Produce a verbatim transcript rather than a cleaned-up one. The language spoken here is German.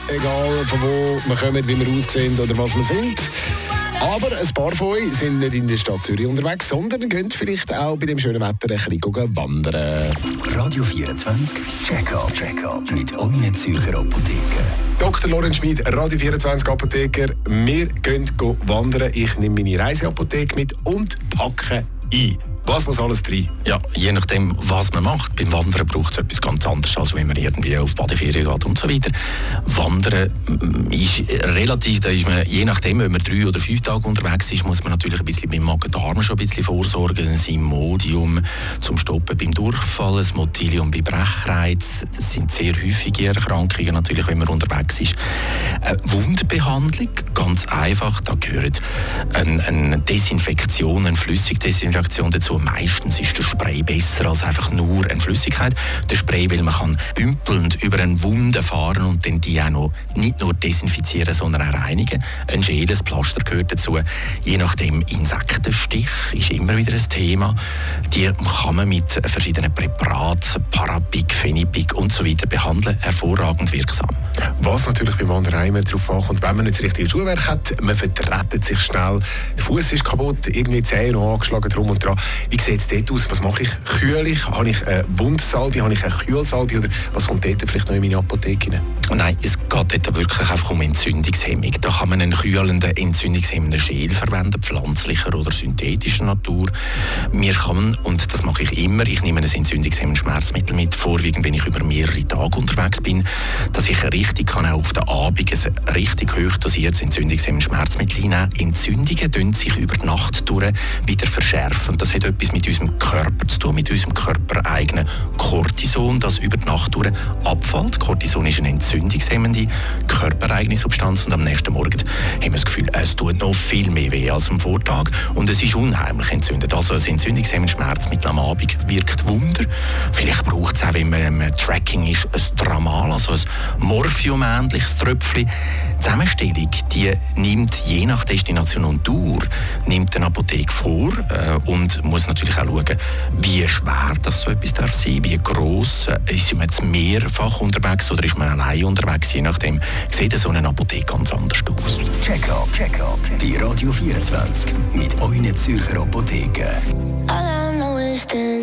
egal von wo wir kommen, wie wir aussehen oder was wir sind. Aber ein paar von euch sind nicht in der Stadt Zürich unterwegs, sondern gehen vielleicht auch bei dem schönen Wetter ein bisschen wandern. Radio vierundzwanzig Check-up. Check-up mit euren Zürcher Apotheken. Doktor Lorenz Schmid, Radio vierundzwanzig Apotheker. Wir gehen wandern. Ich nehme meine Reiseapotheke mit und packe ein. Was muss alles drin? Ja, je nachdem, was man macht. Beim Wandern braucht es etwas ganz anderes, als wenn man irgendwie auf Badeferien geht und so weiter. Wandern ist relativ, da ist man, je nachdem, wenn man drei oder fünf Tage unterwegs ist, muss man natürlich ein bisschen beim Magen-Darm schon ein bisschen vorsorgen. Ein Imodium zum Stoppen beim Durchfall, ein Motilium bei Brechreiz. Das sind sehr häufige Erkrankungen, natürlich, wenn man unterwegs ist. Eine Wundbehandlung, ganz einfach, da gehört eine, eine Desinfektion, eine Flüssigdesinfektion dazu. Meistens ist der Spray besser als einfach nur eine Flüssigkeit. Der Spray, weil man kann bümpelnd über eine Wunde fahren und dann die auch noch nicht nur desinfizieren, sondern auch reinigen. Ein Gel, ein Pflaster gehört dazu. Je nachdem, Insektenstich ist immer wieder ein Thema. Die kann man mit verschiedenen Präparaten, Parapik, Phenipik und so weiter behandeln. Hervorragend wirksam. Was natürlich beim Wandern immer darauf ankommt, wenn man nicht das richtige Schuhwerk hat, man vertrettet sich schnell, der Fuß ist kaputt, irgendwie die Zähne noch angeschlagen, drum und dran. Wie sieht es dort aus? Was mache ich? Kühle ich? Habe ich eine Wundsalbe? Habe ich eine Kühlsalbe? Oder was kommt dort vielleicht noch in meine Apotheke rein? Nein, es geht dort wirklich einfach um Entzündungshemmung. Da kann man einen kühlenden, entzündungshemmenden Gel verwenden, pflanzlicher oder synthetischer Natur. Mir kann, und das mache ich immer, ich nehme ein entzündungshemmendes Schmerzmittel mit, vorwiegend wenn ich über mehrere Tage unterwegs bin, dass ich richtig kann auch auf den Abend ein richtig hoch dosiertes entzündungshemmendes Schmerzmittel hineinnehmen. Entzündungen tun sich über die Nacht durch wieder verschärfen. Das hat etwas mit unserem Körper zu tun, mit unserem körpereigenen Cortison, das über die Nacht durch abfällt. Cortison ist eine entzündungshemmende, körpereigene Substanz und am nächsten Morgen haben wir das Gefühl, es tut noch viel mehr weh als am Vortag und es ist unheimlich entzündet. Also ein entzündungshemmendes Schmerzmittel am Abend wirkt Wunder. Vielleicht braucht es auch, wenn man im Tracking ist, ein Dramal, also ein Morphium-ähnliches Tröpfchen. Die Zusammenstellung, die nimmt je nach Destination und Dauer, nimmt eine Apotheke vor äh, und muss natürlich auch schauen, wie schwer das so etwas darf sein, wie gross, äh, ist man jetzt mehrfach unterwegs oder ist man allein unterwegs, je nachdem sieht so eine Apotheke ganz anders aus. Check-up, Check-up bei Radio vierundzwanzig mit euren Zürcher Apotheken. All I know is this.